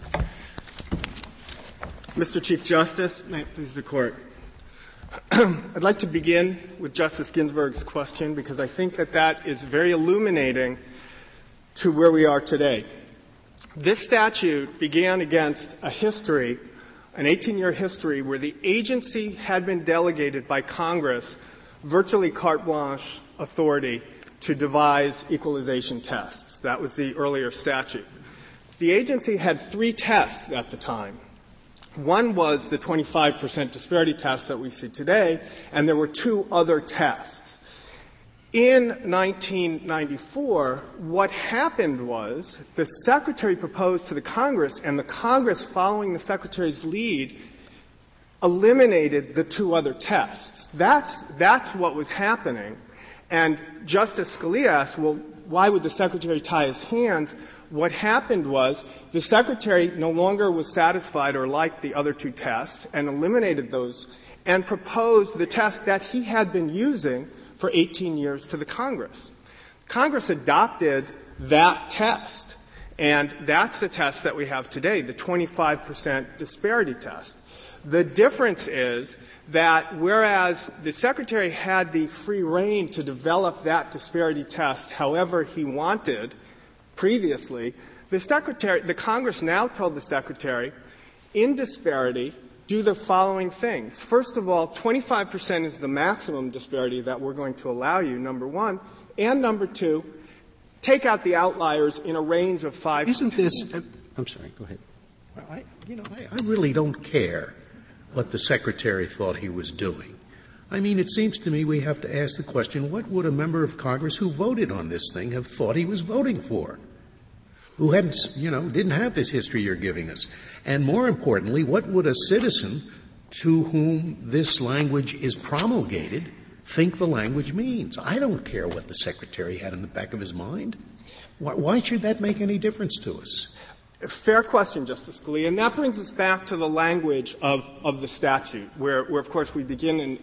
Mr. Chief Justice, may it please the Court. I'd like to begin with Justice Ginsburg's question because I think that is very illuminating to where we are today. This statute began against a history, an 18-year history, where the agency had been delegated by Congress virtually carte blanche authority to devise equalization tests. That was the earlier statute. The agency had 3 tests at the time. One was the 25% disparity test that we see today, and there were 2 other tests. In 1994, what happened was the Secretary proposed to the Congress, and the Congress, following the Secretary's lead, eliminated the 2 other tests. That's what was happening. And Justice Scalia asked, well, why would the Secretary tie his hands? What happened was the Secretary no longer was satisfied or liked the other two tests and eliminated those and proposed the test that he had been using for 18 years to the Congress. Congress adopted that test, and that's the test that we have today, the 25% disparity test. The difference is that whereas the Secretary had the free rein to develop that disparity test however he wanted previously, the Congress now told the Secretary, in disparity, do the following things. First of all, 25% is the maximum disparity that we're going to allow you, number one. And number two, take out the outliers in a range of 5 Isn't to 10. This I'm sorry, go ahead. Well, I really don't care what the Secretary thought he was doing. I mean, it seems to me we have to ask the question, what would a member of Congress who voted on this thing have thought he was voting for? Who hadn't, didn't have this history you're giving us. And more importantly, what would a citizen to whom this language is promulgated think the language means? I don't care what the Secretary had in the back of his mind. Why should that make any difference to us? Fair question, Justice Scalia. And that brings us back to the language of the statute, where of course we begin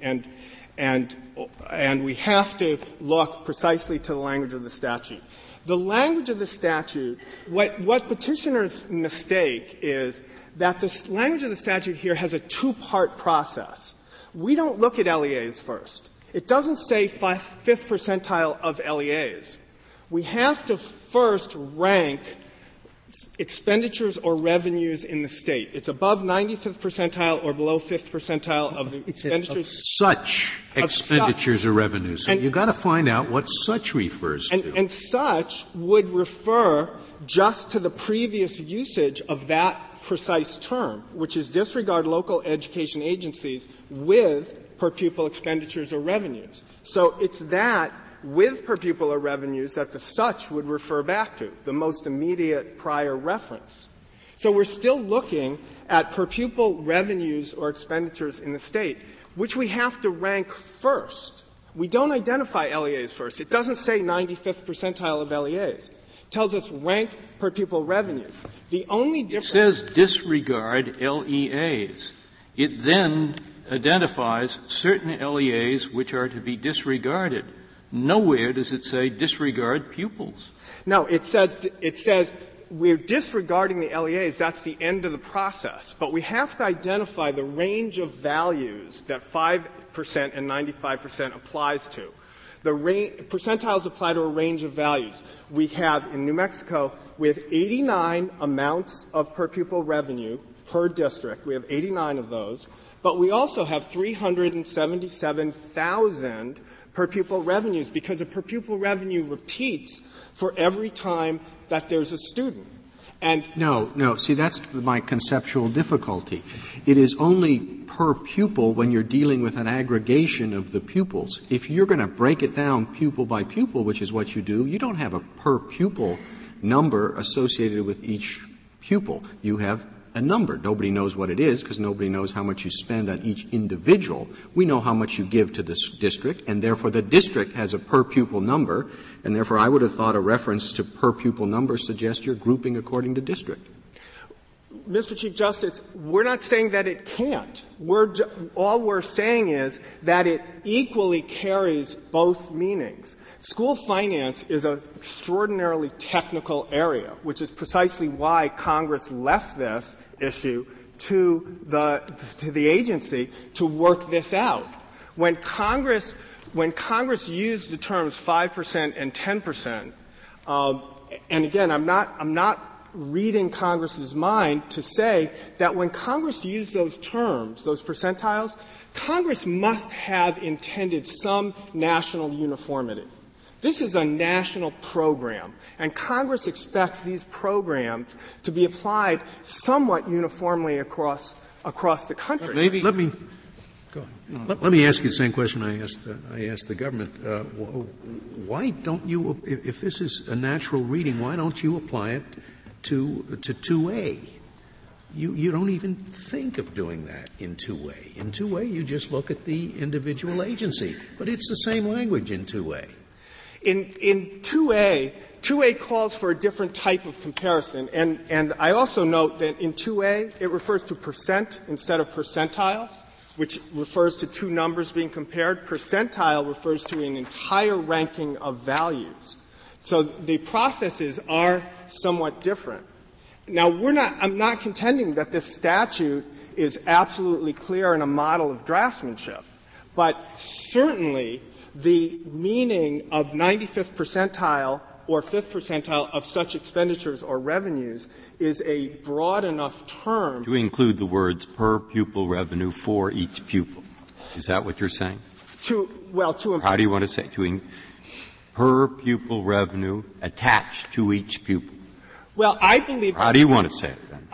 and we have to look precisely to the language of the statute. The language of the statute, what petitioners mistake is that the language of the statute here has a two-part process. We don't look at LEAs first. It doesn't say fifth percentile of LEAs. We have to first rank expenditures or revenues in the state. It's above 95th percentile or below 5th percentile of the expenditures. Of such expenditures or revenues. So you've got to find out what such refers to. And such would refer just to the previous usage of that precise term, which is disregard local education agencies with per pupil expenditures or revenues. So it's that with per pupil or revenues that the such would refer back to, the most immediate prior reference. So we're still looking at per pupil revenues or expenditures in the state, which we have to rank first. We don't identify LEAs first. It doesn't say 95th percentile of LEAs. It tells us rank per pupil revenues. The only difference— It says disregard LEAs. It then identifies certain LEAs which are to be disregarded. Nowhere does it say disregard pupils. No, it says we're disregarding the LEAs. That's the end of the process. But we have to identify the range of values that 5% and 95% applies to. Percentiles apply to a range of values. We have, in New Mexico, we have 89 amounts of per pupil revenue per district. We have 89 of those. But we also have 377,000 per pupil revenues, because a per pupil revenue repeats for every time that there's a student. And No. See, that's my conceptual difficulty. It is only per pupil when you're dealing with an aggregation of the pupils. If you're going to break it down pupil by pupil, which is what you do, you don't have a per pupil number associated with each pupil. You have a number. Nobody knows what it is because nobody knows how much you spend on each individual. We know how much you give to this district, and therefore the district has a per pupil number, and therefore I would have thought a reference to per pupil number suggests you're grouping according to district. Mr. Chief Justice, we're not saying that it can't. All we're saying is that it equally carries both meanings. School finance is an extraordinarily technical area, which is precisely why Congress left this issue to the agency to work this out. When Congress used the terms 5% and 10%, and again, I'm not reading Congress's mind to say that when Congress used those terms, those percentiles, Congress must have intended some national uniformity. This is a national program, and Congress expects these programs to be applied somewhat uniformly across the country. Let me ask you the same question I asked the government. Why don't you, if this is a natural reading, why don't you apply it to 2A? You don't even think of doing that in 2A. In 2A, you just look at the individual agency. But it's the same language in 2A. In 2A calls for a different type of comparison. And I also note that in 2A, it refers to percent instead of percentile, which refers to two numbers being compared. Percentile refers to an entire ranking of values. So the processes are somewhat different. Now, I'm not contending that this statute is absolutely clear and a model of draftsmanship, but certainly the meaning of 95th percentile or 5th percentile of such expenditures or revenues is a broad enough term to include the words per pupil revenue for each pupil. Is that what you're saying? How do you want to say per pupil revenue attached to each pupil? Well, I believe. How do you want to say it then?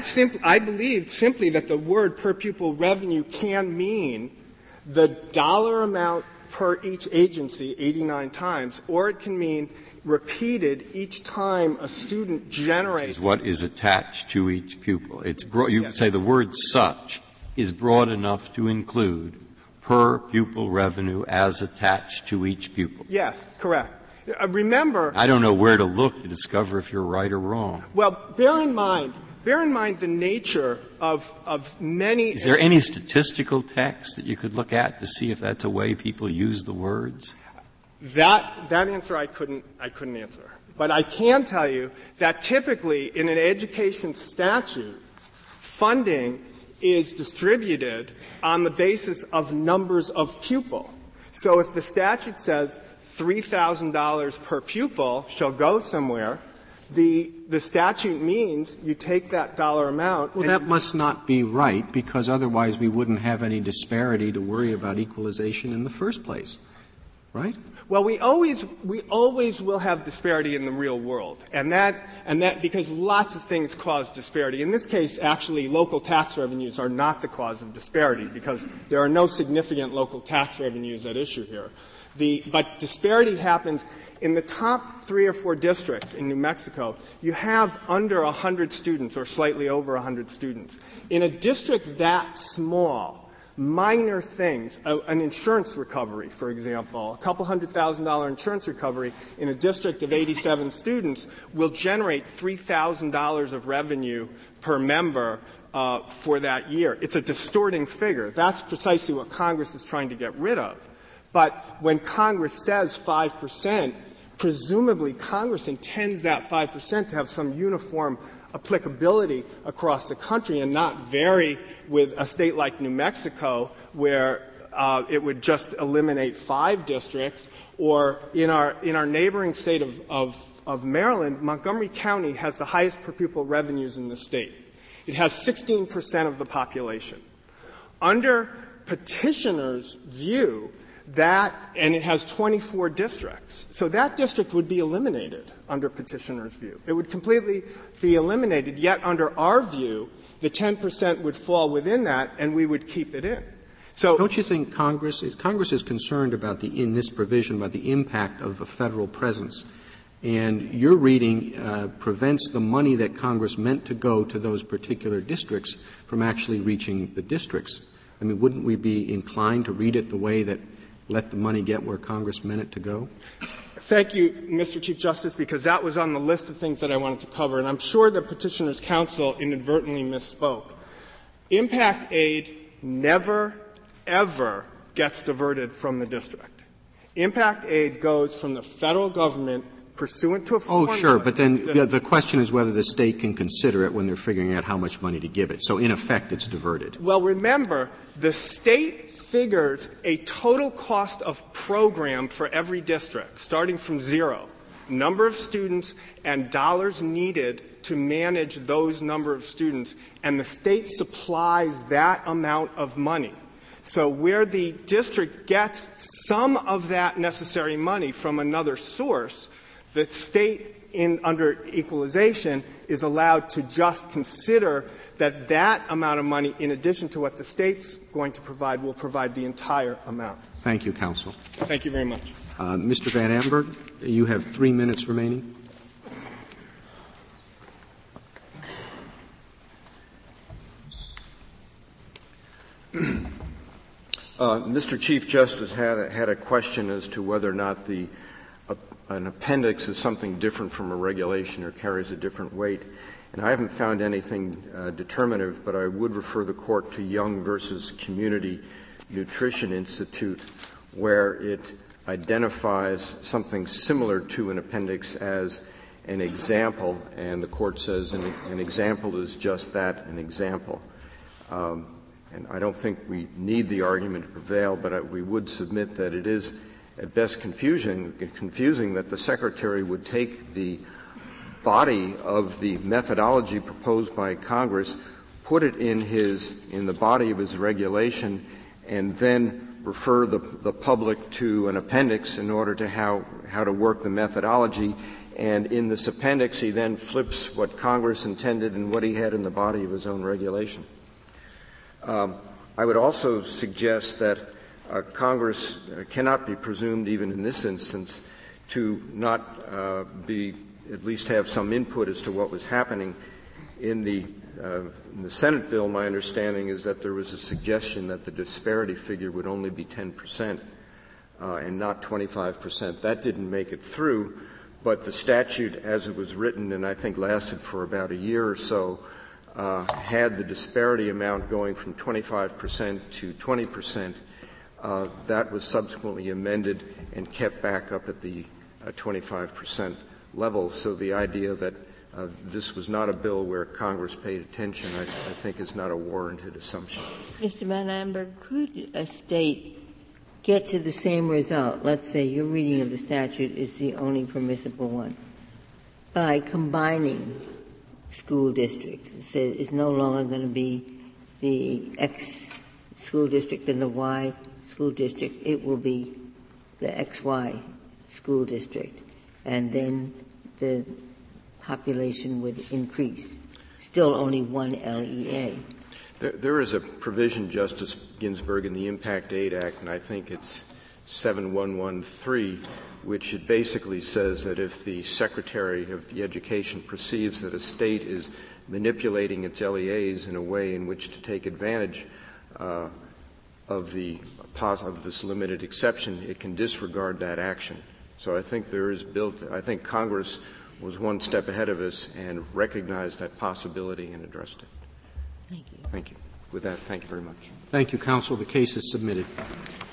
I believe simply that the word per pupil revenue can mean the dollar amount per each agency 89 times, or it can mean repeated each time a student generates. Is what is attached to each pupil. It's you say the word such is broad enough to include per pupil revenue as attached to each pupil. Yes, correct. Remember, I don't know where to look to discover if you're right or wrong. Well, bear in mind the nature of many. Is there any statistical text that you could look at to see if that's a way people use the words? That answer I couldn't answer. But I can tell you that typically in an education statute, funding is distributed on the basis of numbers of pupil. So if the statute says $3,000 per pupil shall go somewhere, the statute means you take that dollar amount. Well, that must not be right, because otherwise we wouldn't have any disparity to worry about equalization in the first place, right? Well, we always will have disparity in the real world, and that because lots of things cause disparity. In this case, actually, local tax revenues are not the cause of disparity because there are no significant local tax revenues at issue here. But disparity happens in the top 3 or 4 districts in New Mexico. You have under 100 students or slightly over 100 students. In a district that small, minor things, an insurance recovery, for example, a couple $100,000 insurance recovery in a district of 87 students will generate $3,000 of revenue per member for that year. It's a distorting figure. That's precisely what Congress is trying to get rid of. But when Congress says 5%, presumably Congress intends that 5% to have some uniform applicability across the country and not vary with a state like New Mexico where it would just eliminate 5 districts, or in our neighboring state of Maryland, Montgomery County has the highest per pupil revenues in the state. It has 16% of the population. Under petitioner's view, and it has 24 districts. So that district would be eliminated under petitioner's view. It would completely be eliminated, yet under our view, the 10% would fall within that and we would keep it in. So don't you think Congress is concerned about in this provision about the impact of a federal presence? And your reading prevents the money that Congress meant to go to those particular districts from actually reaching the districts. I mean, wouldn't we be inclined to read it the way that let the money get where Congress meant it to go? Thank you, Mr. Chief Justice, because that was on the list of things that I wanted to cover, and I'm sure the Petitioner's Counsel inadvertently misspoke. Impact aid never, ever gets diverted from the district. Impact aid goes from the federal government pursuant to a formula. Oh, sure, but then the question is whether the state can consider it when they're figuring out how much money to give it. So, in effect, it's diverted. Well, remember, the state figures a total cost of program for every district, starting from 0, number of students and dollars needed to manage those number of students, and the state supplies that amount of money. So where the district gets some of that necessary money from another source, the state under equalization is allowed to just consider that amount of money, in addition to what the state's going to provide, will provide the entire amount. Thank you, counsel. Thank you very much. Mr. Van Amberg, you have 3 minutes remaining. Mr. Chief Justice had a question as to whether or not the an appendix is something different from a regulation or carries a different weight. And I haven't found anything determinative, but I would refer the Court to Young versus Community Nutrition Institute, where it identifies something similar to an appendix as an example, and the Court says an example is just that, an example. And I don't think we need the argument to prevail, but we would submit that it is at best confusing that the Secretary would take the body of the methodology proposed by Congress, put it in the body of his regulation, and then refer the public to an appendix in order to how to work the methodology. And in this appendix, he then flips what Congress intended and what he had in the body of his own regulation. I would also suggest that Congress cannot be presumed, even in this instance, to not at least have some input as to what was happening. In the Senate bill, my understanding is that there was a suggestion that the disparity figure would only be 10% and not 25%. That didn't make it through, but the statute as it was written, and I think lasted for about a year or so, had the disparity amount going from 25% to 20%. That was subsequently amended and kept back up at the 25% level. So the idea that this was not a bill where Congress paid attention, I think, is not a warranted assumption. Mr. Van Amberg, could a state get to the same result? Let's say your reading of the statute is the only permissible one. By combining school districts, it's no longer going to be the X school district and the Y school district. It will be the XY school district. And then the population would increase. Still only one LEA. There is a provision, Justice Ginsburg, in the Impact Aid Act, and I think it's 7113, which it basically says that if the Secretary of the Education perceives that a state is manipulating its LEAs in a way in which to take advantage of this limited exception, it can disregard that action. So I think I think Congress was one step ahead of us and recognized that possibility and addressed it. Thank you. Thank you. With that, thank you very much. Thank you, counsel. The case is submitted.